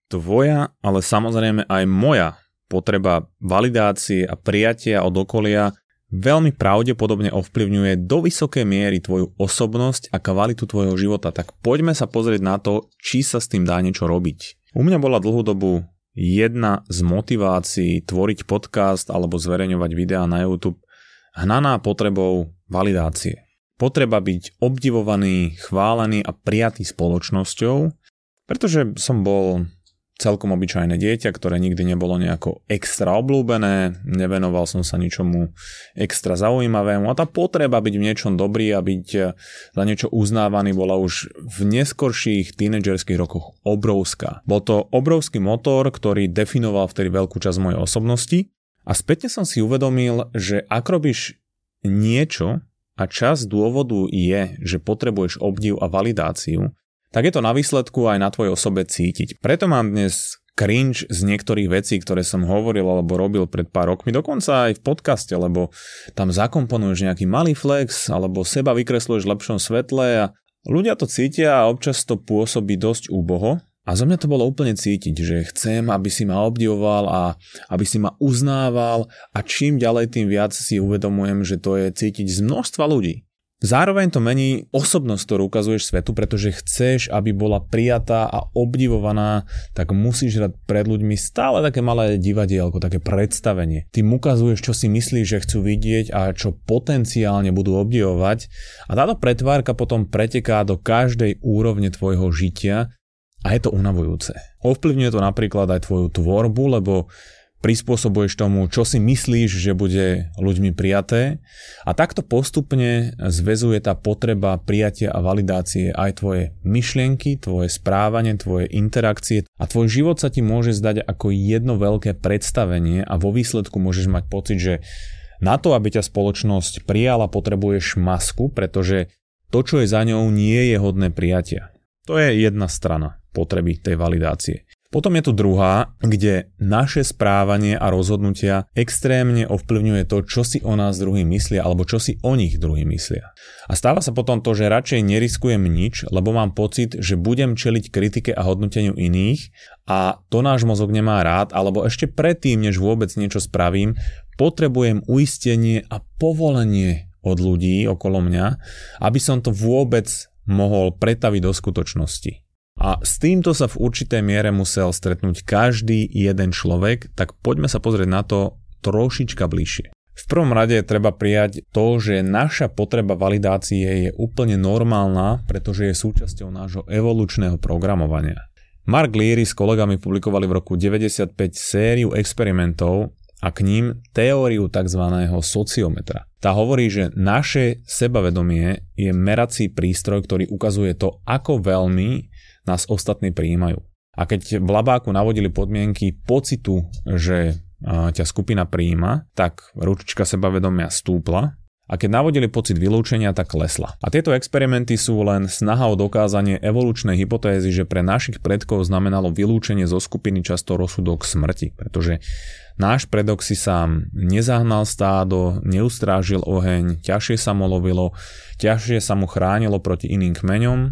Tvoja, ale samozrejme aj moja potreba validácie a prijatia od okolia veľmi pravdepodobne ovplyvňuje do vysokej miery tvoju osobnosť a kvalitu tvojho života. Tak poďme sa pozrieť na to, či sa s tým dá niečo robiť. U mňa bola dlhú dobu jedna z motivácií tvoriť podcast alebo zverejňovať videá na YouTube hnaná potrebou validácie. Potreba byť obdivovaný, chválený a prijatý spoločnosťou, pretože som bol celkom obyčajné dieťa, ktoré nikdy nebolo nejako extra obľúbené, nevenoval som sa ničomu extra zaujímavému a tá potreba byť v niečom dobrý a byť za niečo uznávaný bola už v neskorších tínedžerských rokoch obrovská. Bol to obrovský motor, ktorý definoval vtedy veľkú časť mojej osobnosti a spätne som si uvedomil, že ak robíš niečo a časť dôvodu je, že potrebuješ obdiv a validáciu, tak je to na výsledku aj na tvojej osobe cítiť. Preto mám dnes cringe z niektorých vecí, ktoré som hovoril alebo robil pred pár rokmi, dokonca aj v podcaste, lebo tam zakomponuješ nejaký malý flex alebo seba vykresluješ v lepšom svetle a ľudia to cítia a občas to pôsobí dosť úboho. A zo mňa to bolo úplne cítiť, že chcem, aby si ma obdivoval a aby si ma uznával a čím ďalej, tým viac si uvedomujem, že to je cítiť z množstva ľudí. Zároveň to mení osobnosť, ktorú ukazuješ svetu, pretože chceš, aby bola prijatá a obdivovaná, tak musíš hrať pred ľuďmi stále také malé divadielko, také predstavenie. Ty mu ukazuješ, čo si myslíš, že chcú vidieť a čo potenciálne budú obdivovať a táto pretvárka potom preteká do každej úrovne tvojho žitia a je to unavujúce. Ovplyvňuje to napríklad aj tvoju tvorbu, lebo prispôsobuješ tomu, čo si myslíš, že bude ľuďmi prijaté a takto postupne zväzuje tá potreba prijatia a validácie aj tvoje myšlienky, tvoje správanie, tvoje interakcie a tvoj život sa ti môže zdať ako jedno veľké predstavenie a vo výsledku môžeš mať pocit, že na to, aby ťa spoločnosť prijala, potrebuješ masku, pretože to, čo je za ňou, nie je hodné prijatia. To je jedna strana potreby tej validácie. Potom je tu druhá, kde naše správanie a rozhodnutia extrémne ovplyvňuje to, čo si o nás druhí myslia alebo čo si o nich druhí myslia. A stáva sa potom to, že radšej neriskujem nič, lebo mám pocit, že budem čeliť kritike a hodnoteniu iných a to náš mozog nemá rád, alebo ešte predtým, než vôbec niečo spravím, potrebujem uistenie a povolenie od ľudí okolo mňa, aby som to vôbec mohol pretaviť do skutočnosti. A s týmto sa v určitej miere musel stretnúť každý jeden človek, tak poďme sa pozrieť na to trošička bližšie. V prvom rade treba prijať to, že naša potreba validácie je úplne normálna, pretože je súčasťou nášho evolučného programovania. Mark Leary s kolegami publikovali v roku 1995 sériu experimentov a k ním teóriu tzv. Sociometra. Tá hovorí, že naše sebavedomie je merací prístroj, ktorý ukazuje to, ako veľmi nás ostatní prijímajú. A keď v labáku navodili podmienky pocitu, že ťa skupina prijíma, tak ručička sebavedomia stúpla a keď navodili pocit vylúčenia, tak klesla. A tieto experimenty sú len snaha o dokázanie evolučnej hypotézy, že pre našich predkov znamenalo vylúčenie zo skupiny často rozsudok smrti, pretože náš predok si sám nezahnal stádo, neustrážil oheň, ťažšie sa mu lovilo, ťažšie sa mu chránilo proti iným kmeňom,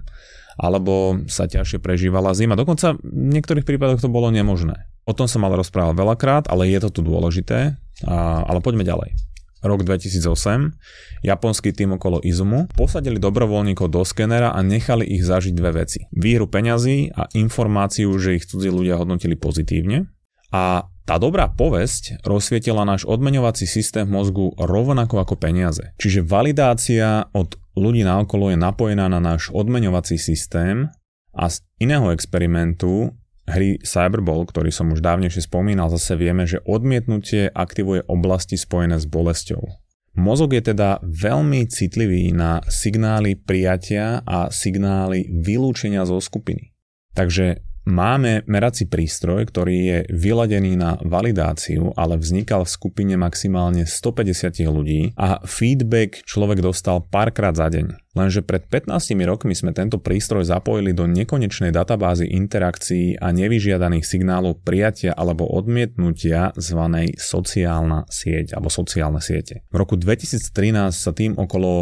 alebo sa ťažšie prežívala zima. Dokonca v niektorých prípadoch to bolo nemožné. O tom som mal rozprával veľakrát, ale je to tu dôležité. Ale poďme ďalej. Rok 2008. Japonský tým okolo Izumu posadili dobrovoľníkov do skenera a nechali ich zažiť dve veci. Výhru peňazí a informáciu, že ich cudzí ľudia hodnotili pozitívne. A tá dobrá povesť rozsvietila náš odmeňovací systém v mozgu rovnako ako peniaze. Čiže validácia od ľudí naokolo je napojená na náš odmeňovací systém a z iného experimentu hry Cyberball, ktorý som už dávnejšie spomínal, zase vieme, že odmietnutie aktivuje oblasti spojené s bolesťou. Mozog je teda veľmi citlivý na signály prijatia a signály vylúčenia zo skupiny. Takže máme merací prístroj, ktorý je vyladený na validáciu, ale vznikal v skupine maximálne 150 ľudí a feedback človek dostal párkrát za deň. Lenže pred 15 rokmi sme tento prístroj zapojili do nekonečnej databázy interakcií a nevyžiadaných signálov prijatia alebo odmietnutia zvanej sociálna sieť alebo sociálne siete. V roku 2013 sa tým okolo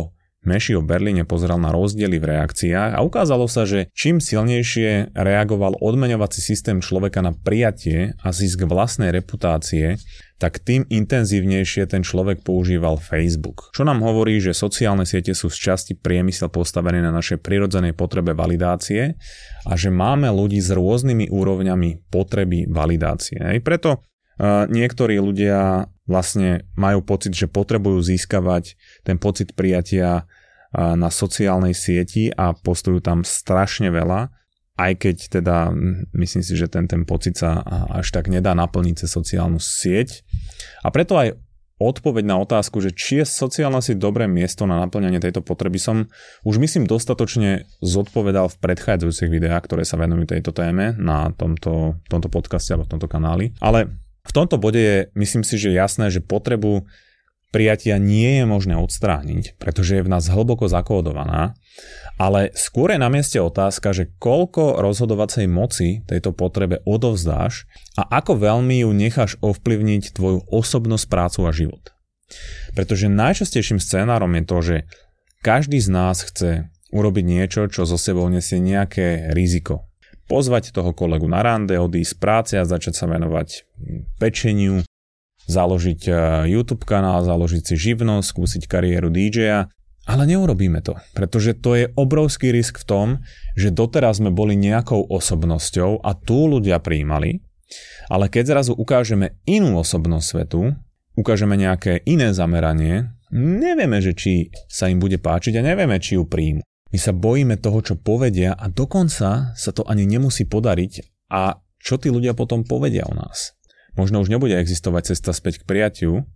Meši o Berlíne pozeral na rozdiely v reakciách a ukázalo sa, že čím silnejšie reagoval odmeňovací systém človeka na prijatie a zisk vlastnej reputácie, tak tým intenzívnejšie ten človek používal Facebook. Čo nám hovorí, že sociálne siete sú z časti priemysel postavený na našej prirodzenej potrebe validácie a že máme ľudí s rôznymi úrovňami potreby validácie. Preto niektorí ľudia vlastne majú pocit, že potrebujú získavať ten pocit prijatia na sociálnej sieti a postujú tam strašne veľa, aj keď teda myslím si, že ten pocit sa až tak nedá naplniť cez sociálnu sieť. A preto aj odpoveď na otázku, že či je sociálna sieť dobré miesto na naplňanie tejto potreby, som už myslím dostatočne zodpovedal v predchádzajúcich videách, ktoré sa venujú tejto téme na tomto podcaste alebo v tomto kanáli. Ale v tomto bode je, myslím si, že jasné, že potrebu prijatia nie je možné odstrániť, pretože je v nás hlboko zakódovaná, ale skôr je na mieste otázka, že koľko rozhodovacej moci tejto potrebe odovzdáš a ako veľmi ju necháš ovplyvniť tvoju osobnosť, prácu a život. Pretože najčastejším scénárom je to, že každý z nás chce urobiť niečo, čo so sebou nesie nejaké riziko. Pozvať toho kolegu na rande, odísť z práce a začať sa venovať pečeniu, založiť YouTube kanál, založiť si živnosť, skúsiť kariéru DJ-a, ale neurobíme to, pretože to je obrovský risk v tom, že doteraz sme boli nejakou osobnosťou a tu ľudia prijímali, ale keď zrazu ukážeme inú osobnosť svetu, ukážeme nejaké iné zameranie, nevieme, že či sa im bude páčiť a nevieme, či ju príjmu. My sa bojíme toho, čo povedia a dokonca sa to ani nemusí podariť a čo tí ľudia potom povedia o nás. Možno už nebude existovať cesta späť k prijatiu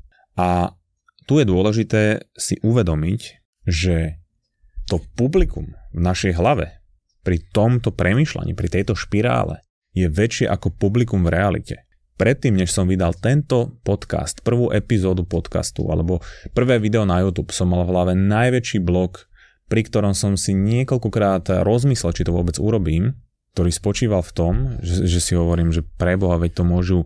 a tu je dôležité si uvedomiť, že to publikum v našej hlave pri tomto premýšľaní, pri tejto špirále je väčšie ako publikum v realite. Predtým, než som vydal tento podcast, prvú epizódu podcastu alebo prvé video na YouTube, som mal v hlave najväčší blog, pri ktorom som si niekoľkokrát rozmyslel, či to vôbec urobím, ktorý spočíval v tom, že si hovorím, že preboha, veď to môžu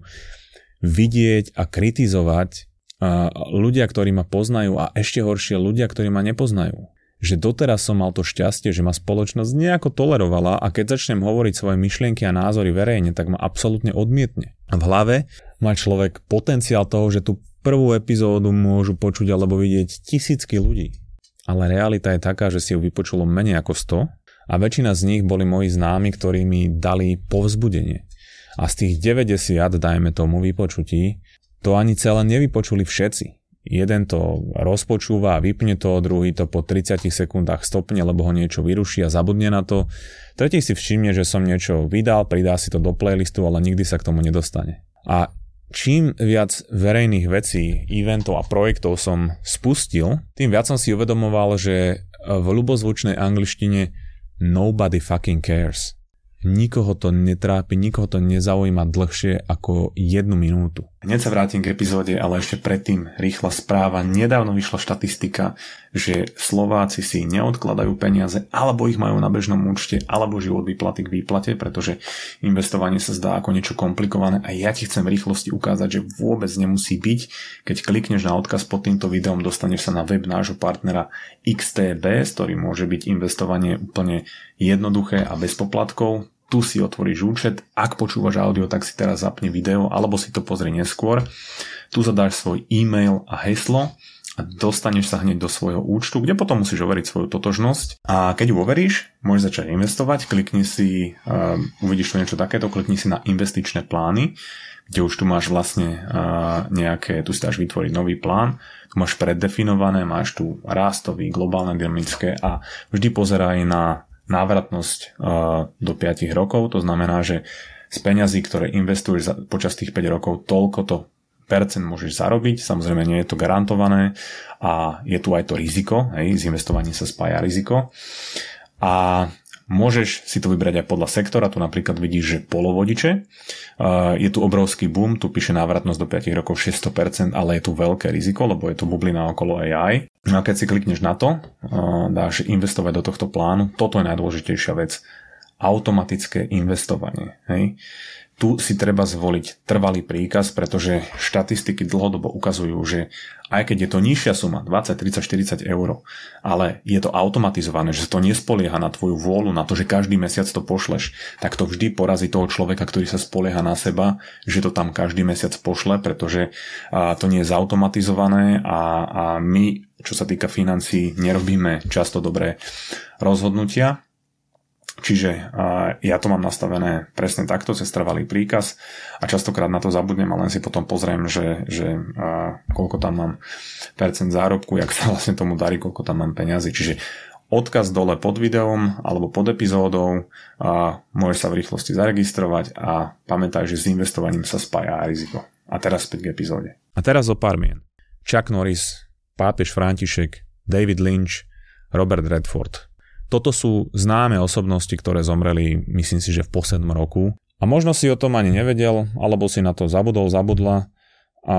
vidieť a kritizovať ľudia, ktorí ma poznajú a ešte horšie ľudia, ktorí ma nepoznajú. Že doteraz som mal to šťastie, že ma spoločnosť nejako tolerovala a keď začnem hovoriť svoje myšlienky a názory verejne, tak ma absolútne odmietne. A v hlave má človek potenciál toho, že tú prvú epizódu môžu počuť alebo vidieť tisícky ľudí. Ale realita je taká, že si ju vypočulo menej ako 100 a väčšina z nich boli moji známi, ktorí mi dali povzbudenie. A z tých 90, dajme tomu, vypočutí, to ani celé nevypočuli všetci. Jeden to rozpočúva a vypne to, druhý to po 30 sekundách stopne, lebo ho niečo vyruší a zabudne na to. Tretí si všimne, že som niečo vydal, pridá si to do playlistu, ale nikdy sa k tomu nedostane. A čím viac verejných vecí, eventov a projektov som spustil, tým viac som si uvedomoval, že v ľubozvučnej angličtine nobody fucking cares. Nikoho to netrápi, nikoho to nezaujíma dlhšie ako 1 minútu. Hneď sa vrátim k epizóde, ale ešte predtým rýchla správa. Nedávno vyšla štatistika, že Slováci si neodkladajú peniaze, alebo ich majú na bežnom účte, alebo žijú od výplaty k výplate, pretože investovanie sa zdá ako niečo komplikované a ja ti chcem v rýchlosti ukázať, že vôbec nemusí byť. Keď klikneš na odkaz pod týmto videom, dostaneš sa na web nášho partnera XTB, s ktorým môže byť investovanie úplne jednoduché a bez poplatkov. Tu si otvoríš účet, ak počúvaš audio, tak si teraz zapni video alebo si to pozri neskôr. Tu zadáš svoj e-mail a heslo a dostaneš sa hneď do svojho účtu, kde potom musíš overiť svoju totožnosť. A keď ju overíš, môžeš začať investovať, klikni si, uvidíš tu niečo takéto, klikni si na investičné plány, kde už tu máš vlastne nejaké, tu si dáš vytvoriť nový plán, tu máš preddefinované, máš tu rástový, globálne, dynamické a vždy pozeraj na návratnosť do 5 rokov, to znamená, že z peňazí, ktoré investuješ počas tých 5 rokov, toľkoto percent môžeš zarobiť, samozrejme nie je to garantované a je tu aj to riziko, z investovaním sa spája riziko a môžeš si to vybrať aj podľa sektora, tu napríklad vidíš, že polovodiče, je tu obrovský boom, tu píše návratnosť do 5 rokov 600%, ale je tu veľké riziko, lebo je tu bublina okolo AI. No a keď si klikneš na to, dáš investovať do tohto plánu, toto je najdôležitejšia vec, automatické investovanie. Hej. tu si treba zvoliť trvalý príkaz, pretože štatistiky dlhodobo ukazujú, že aj keď je to nižšia suma, 20, 30, 40 eur, ale je to automatizované, že to nespolieha na tvoju vôľu, na to, že každý mesiac to pošleš, tak to vždy porazí toho človeka, ktorý sa spolieha na seba, že to tam každý mesiac pošle, pretože to nie je zautomatizované a my, čo sa týka financií, nerobíme často dobré rozhodnutia. Čiže ja to mám nastavené presne takto, cez trvalý príkaz a častokrát na to zabudnem a len si potom pozriem, že koľko tam mám percent zárobku, jak sa vlastne tomu darí, koľko tam mám peňazí. Čiže odkaz dole pod videom alebo pod epizódou, môžeš sa v rýchlosti zaregistrovať a pamätaj, že s investovaním sa spája aj riziko. A teraz späť k epizóde. A teraz zo pár mien. Chuck Norris, pápež František, David Lynch, Robert Redford. Toto sú známe osobnosti, ktoré zomreli, myslím si, že v poslednom roku. A možno si o tom ani nevedel, alebo si na to zabudla. A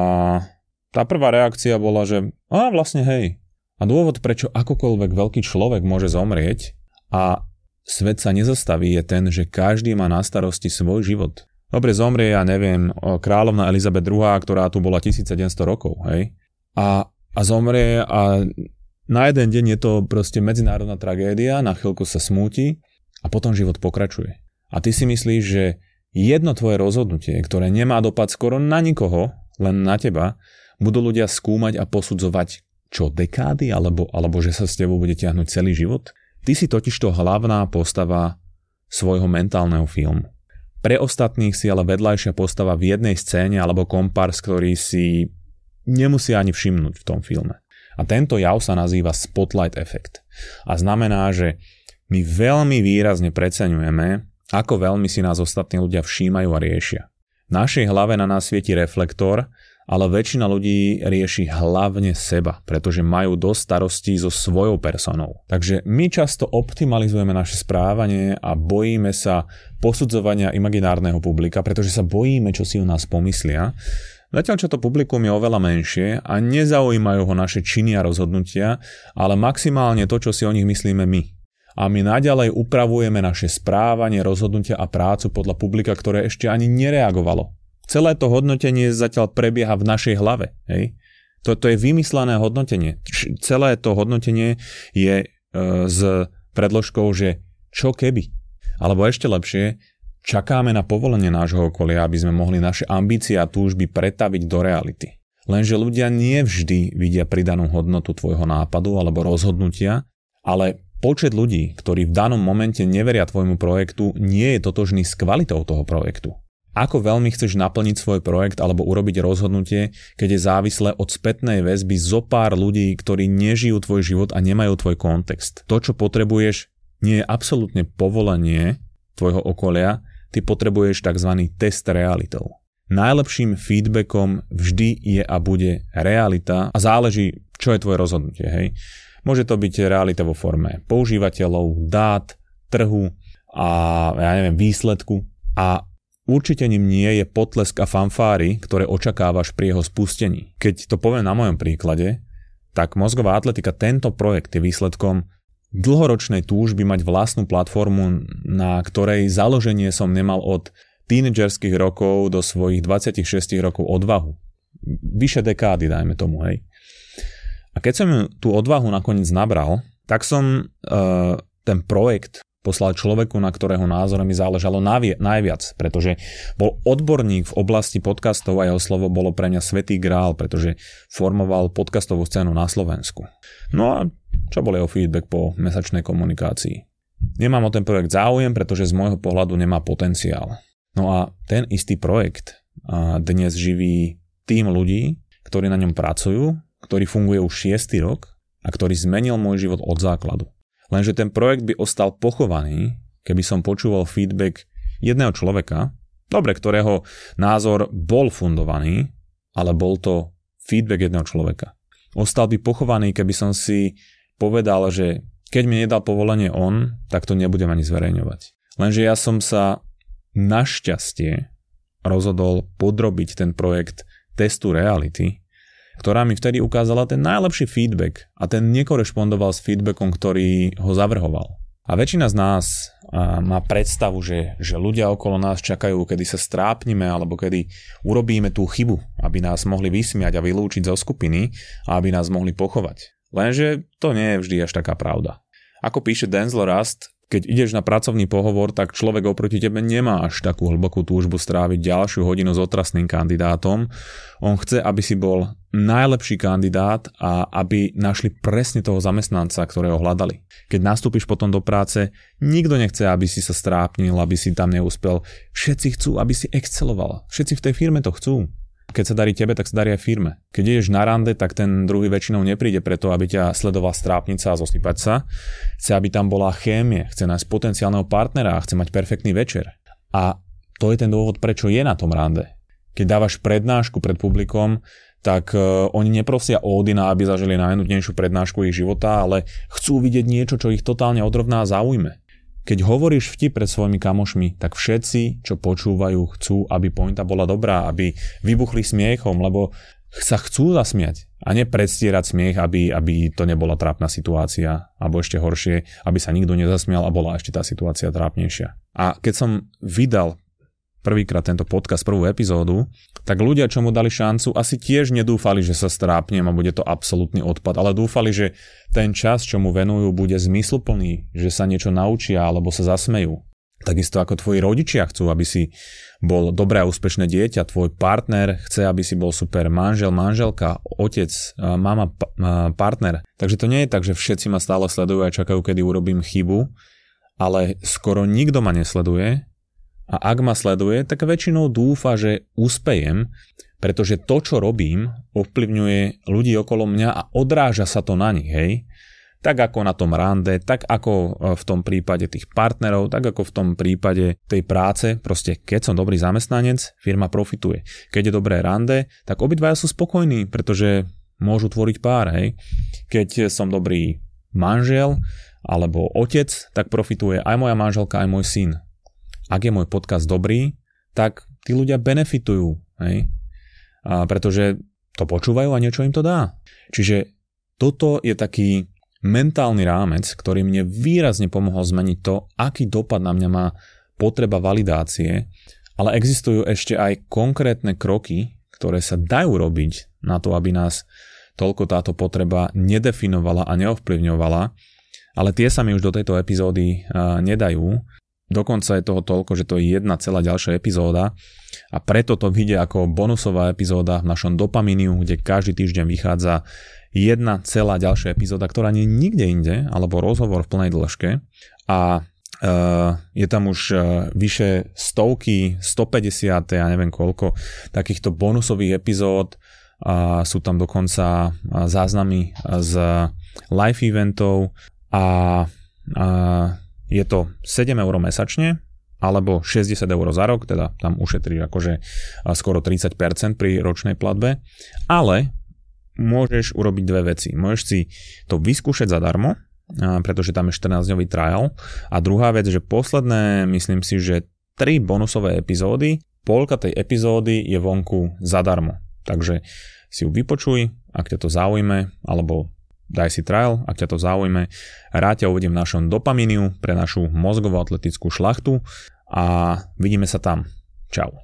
tá prvá reakcia bola, že vlastne hej. A dôvod, prečo akokoľvek veľký človek môže zomrieť a svet sa nezastaví, je ten, že každý má na starosti svoj život. Dobre, zomrie, ja neviem, kráľovna Elizabeth II, ktorá tu bola 1700 rokov, hej. A zomrie a na jeden deň je to proste medzinárodná tragédia, na chvíľku sa smúti a potom život pokračuje. A ty si myslíš, že jedno tvoje rozhodnutie, ktoré nemá dopad skoro na nikoho, len na teba, budú ľudia skúmať a posudzovať čo, dekády, alebo že sa s tebou bude tiahnuť celý život? Ty si totižto hlavná postava svojho mentálneho filmu. Pre ostatných si ale vedľajšia postava v jednej scéne alebo kompárs, ktorý si nemusí ani všimnúť v tom filme. A tento jav sa nazýva spotlight efekt. A znamená, že my veľmi výrazne preceňujeme, ako veľmi si nás ostatní ľudia všímajú a riešia. V našej hlave na nás svieti reflektor, ale väčšina ľudí rieši hlavne seba, pretože majú dosť starostí so svojou personou. Takže my často optimalizujeme naše správanie a bojíme sa posudzovania imaginárneho publika, pretože sa bojíme, čo si o nás pomyslia. Zatiaľ, čo to publikum je oveľa menšie a nezaujímajú ho naše činy a rozhodnutia, ale maximálne to, čo si o nich myslíme my. A my naďalej upravujeme naše správanie, rozhodnutia a prácu podľa publika, ktoré ešte ani nereagovalo. Celé to hodnotenie zatiaľ prebieha v našej hlave. Hej? To je vymyslené hodnotenie. Celé to hodnotenie je s predložkou, že čo keby. Alebo ešte lepšie, čakáme na povolenie nášho okolia, aby sme mohli naše ambície a túžby pretaviť do reality. Lenže ľudia nie vždy vidia pridanú hodnotu tvojho nápadu alebo rozhodnutia, ale počet ľudí, ktorí v danom momente neveria tvojmu projektu, nie je totožný s kvalitou toho projektu. Ako veľmi chceš naplniť svoj projekt alebo urobiť rozhodnutie, keď je závislé od spätnej väzby zo pár ľudí, ktorí nežijú tvoj život a nemajú tvoj kontext. To, čo potrebuješ, nie je absolútne povolenie tvojho okolia, ty potrebuješ tzv. Test realitou. Najlepším feedbackom vždy je a bude realita a záleží, čo je tvoje rozhodnutie. Hej. Môže to byť realita vo forme používateľov, dát, trhu a výsledku. A určite ním nie je potlesk a fanfáry, ktoré očakávaš pri jeho spustení. Keď to poviem na mojom príklade, tak mozgová atletika, tento projekt je výsledkom dlhoročnej túžby mať vlastnú platformu, na ktorej založenie som nemal od tínedžerských rokov do svojich 26 rokov odvahu. Vyše dekády, dajme tomu, hej. A keď som tú odvahu nakoniec nabral, tak som ten projekt poslal človeku, na ktorého názore mi záležalo najviac, pretože bol odborník v oblasti podcastov a jeho slovo bolo pre mňa svätý grál, pretože formoval podcastovú scénu na Slovensku. No a čo bol jeho feedback po mesačnej komunikácii? Nemám o ten projekt záujem, pretože z môjho pohľadu nemá potenciál. No a ten istý projekt dnes živí tým ľudí, ktorí na ňom pracujú, ktorý funguje už 6. rok a ktorý zmenil môj život od základu. Lenže ten projekt by ostal pochovaný, keby som počúval feedback jedného človeka, dobre, ktorého názor bol fundovaný, ale bol to feedback jedného človeka. Ostal by pochovaný, keby som si povedal, že keď mi nedal povolenie on, tak to nebudem ani zverejňovať. Lenže ja som sa našťastie rozhodol podrobiť ten projekt testu reality, ktorá mi vtedy ukázala ten najlepší feedback a ten nekorešpondoval s feedbackom, ktorý ho zavrhoval. A väčšina z nás má predstavu, že ľudia okolo nás čakajú, kedy sa strápnime alebo kedy urobíme tú chybu, aby nás mohli vysmiať a vylúčiť zo skupiny a aby nás mohli pochovať. Lenže to nie je vždy až taká pravda. Ako píše Denzel Rust, keď ideš na pracovný pohovor, tak človek oproti tebe nemá až takú hlbokú túžbu stráviť ďalšiu hodinu s otrasným kandidátom. On chce, aby si bol najlepší kandidát a aby našli presne toho zamestnanca, ktorého hľadali. Keď nastúpiš potom do práce, nikto nechce, aby si sa strápnil, aby si tam neúspel. Všetci chcú, aby si exceloval. Všetci v tej firme to chcú. Keď sa darí tebe, tak sa darí aj firme. Keď ideš na rande, tak ten druhý väčšinou nepríde preto, aby ťa sledoval strápnica a zosypať sa. Chce, aby tam bola chémie, chce nájsť potenciálneho partnera a chce mať perfektný večer. A to je ten dôvod, prečo je na tom rande. Keď dávaš prednášku pred publikom, tak oni neprosia Ódina, aby zažili najnudnejšiu prednášku ich života, ale chcú vidieť niečo, čo ich totálne odrovná a zaujme. Keď hovoríš vtip pred svojimi kamošmi, tak všetci, čo počúvajú, chcú, aby pointa bola dobrá, aby vybuchli smiechom, lebo sa chcú zasmiať a nepredstierať smiech, aby to nebola trápna situácia, alebo ešte horšie, aby sa nikto nezasmial a bola ešte tá situácia trápnejšia. A keď som vydal prvýkrát tento podcast, prvú epizódu, tak ľudia, čo mu dali šancu, asi tiež nedúfali, že sa strápnem a bude to absolútny odpad, ale dúfali, že ten čas, čo mu venujú, bude zmysluplný, že sa niečo naučia alebo sa zasmejú. Takisto ako tvoji rodičia chcú, aby si bol dobré a úspešné dieťa, tvoj partner chce, aby si bol super manžel, manželka, otec, mama, partner. Takže to nie je tak, že všetci ma stále sledujú a čakajú, kedy urobím chybu, ale skoro nikto ma nesleduje. A ak ma sleduje, tak väčšinou dúfa, že úspejem, pretože to, čo robím, ovplyvňuje ľudí okolo mňa a odráža sa to na nich, hej. Tak ako na tom rande, tak ako v tom prípade tých partnerov, tak ako v tom prípade tej práce. Proste keď som dobrý zamestnanec, firma profituje. Keď je dobré rande, tak obidvaja sú spokojní, pretože môžu tvoriť pár, hej. Keď som dobrý manžel alebo otec, tak profituje aj moja manželka, aj môj syn. Ak je môj podcast dobrý, tak tí ľudia benefitujú, hej? Pretože to počúvajú a niečo im to dá. Čiže toto je taký mentálny rámec, ktorý mne výrazne pomohol zmeniť to, aký dopad na mňa má potreba validácie, ale existujú ešte aj konkrétne kroky, ktoré sa dajú robiť na to, aby nás toľko táto potreba nedefinovala a neovplyvňovala, ale tie sa mi už do tejto epizódy nedajú. Dokonca je toho toľko, že to je jedna celá ďalšia epizóda a preto to vyjde ako bonusová epizóda v našom Dopaminiu, kde každý týždeň vychádza jedna celá ďalšia epizóda, ktorá nie je nikde inde, alebo rozhovor v plnej dĺžke a je tam už vyše stovky, 150, ja neviem koľko takýchto bonusových epizód, sú tam dokonca záznamy z live eventov a je to 7 eur mesačne, alebo 60 eur za rok, teda tam ušetríš akože skoro 30% pri ročnej platbe, ale môžeš urobiť dve veci. Môžeš si to vyskúšať zadarmo, pretože tam je 14-dňový trial a druhá vec, že posledné, myslím si, že 3 bonusové epizódy, polka tej epizódy je vonku zadarmo. Takže si ju vypočuj, ak ťa to zaujme, alebo daj si trial, ak ťa to zaujme. Rád ťa uvediem v našom Dopaminiu pre našu mozgovo-atletickú šlachtu a vidíme sa tam. Čau.